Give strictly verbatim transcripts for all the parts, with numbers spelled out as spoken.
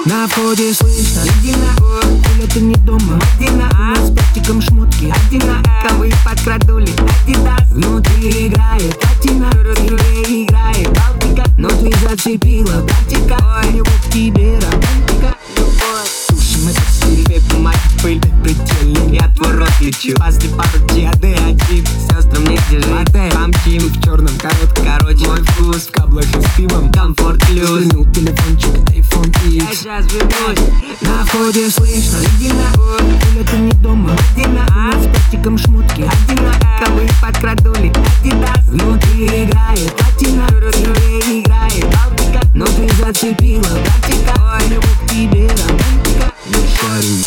На входе слышно ледина, хуля ты не дома, Мадина. У нас с пятиком шмотки одинаковые, подкрадули Адидас. Внутри играет платина, тебе играет Балтика. Но ты зацепила братика, у него к тебе романтика. Тушим этот стиль, две бумаги, пыль, прицельный, я твой рот лечу. После пару диады, один сестрам негде жить. Помчим в черном коротком, короче, мой вкус в каблах и с пивом, комфорт плюс. Свернул телефончик, айфон икс. Я сейчас вернусь. На входе слышно ледина, хуля ты не дома, Мадина. У нас с пятиком шмотки одинаковые, подкрадули Адидас. Внутри играет платина, тебе играет Балтика. Но ты зацепила братика, у него к тебе романтика. Не шарю.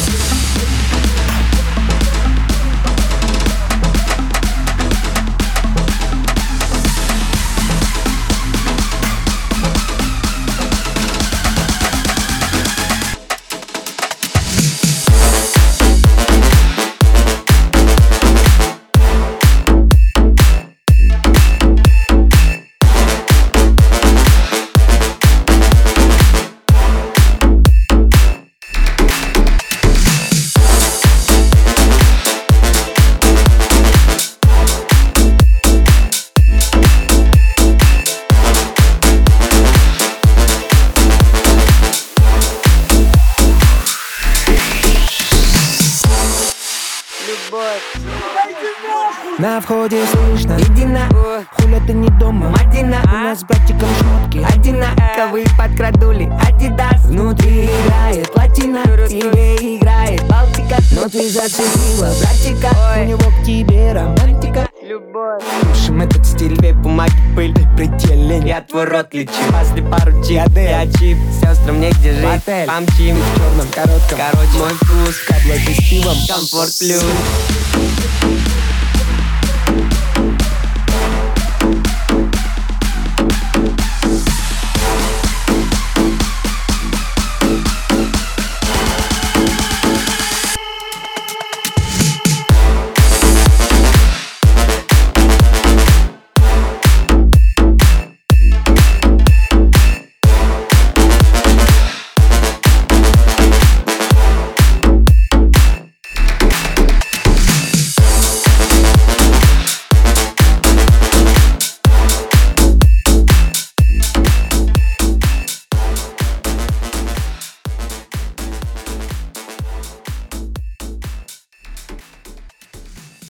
На входе слышно ледина, хуля ты не дома, Мадина. У нас с братиком шмотки одинаковые, подкрадули Адидас. Внутри играет платина, тебе играет Балтика. Но ты зацепила братика, у него к тебе романтика. Любовь. Слушаем этот стиль, две бумаги, пыль, предельный, я твой рот лечу. После пару диады, я чип, сестрам негде жить. Помчим в черном коротком, короче, мой вкус в каблах и с пивом, комфорт плюс.